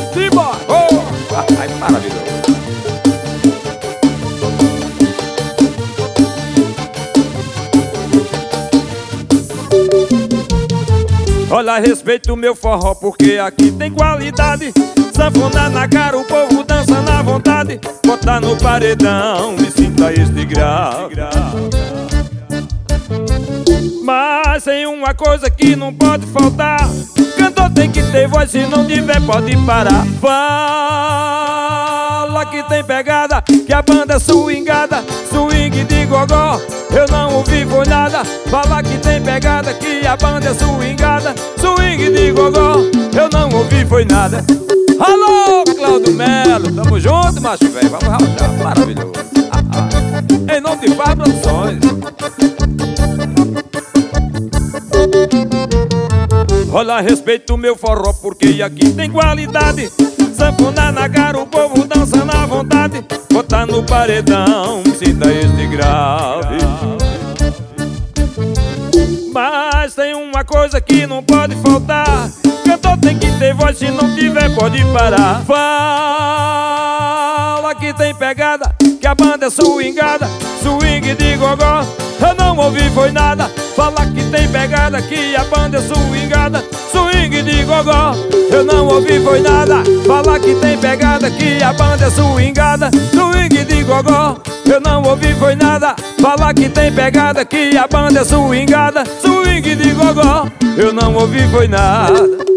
Simbora! Oh, ai, maravilhoso. Olha, respeito o meu forró porque aqui tem qualidade. Sanfona na cara, o povo dança na vontade. Botar no paredão, me sinta este grau. Mas tem uma coisa que não pode faltar: cantor tem que ter voz, se não tiver pode parar. Fala que tem pegada, que a banda é swingada, swing de gogó, eu não ouvi foi nada. Fala que tem pegada, que a banda é swingada, swing de gogó, eu não ouvi foi nada. Alô, Claudio Melo, tamo junto, macho velho, vamos rachar, maravilhoso. Em nome de Fábio Produções. Olha, respeito o meu forró porque aqui tem qualidade. Sanfona na cara, o povo dança na vontade. Botar no paredão, sinta este grave. Mas tem uma coisa que não pode faltar: cantor tem que ter voz, se não tiver pode parar. Fala que tem pegada, que a banda é swingada, swing de gogó, eu não ouvi foi nada. Fala que tem pegada, que a banda é swingada, swing de gogó, eu não ouvi foi nada. Fala que tem pegada, que a banda é swingada, swing de gogó, eu não ouvi foi nada. Fala que tem pegada, que a banda é swingada, swing de gogó, eu não ouvi foi nada.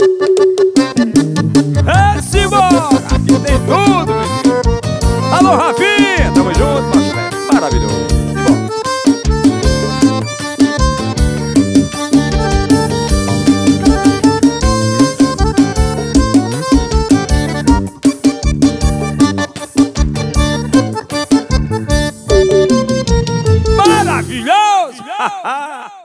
É simbora, aqui tem tudo, menino. Alô, Rafinha, tamo junto, macho velho, maravilhoso. Maravilhoso!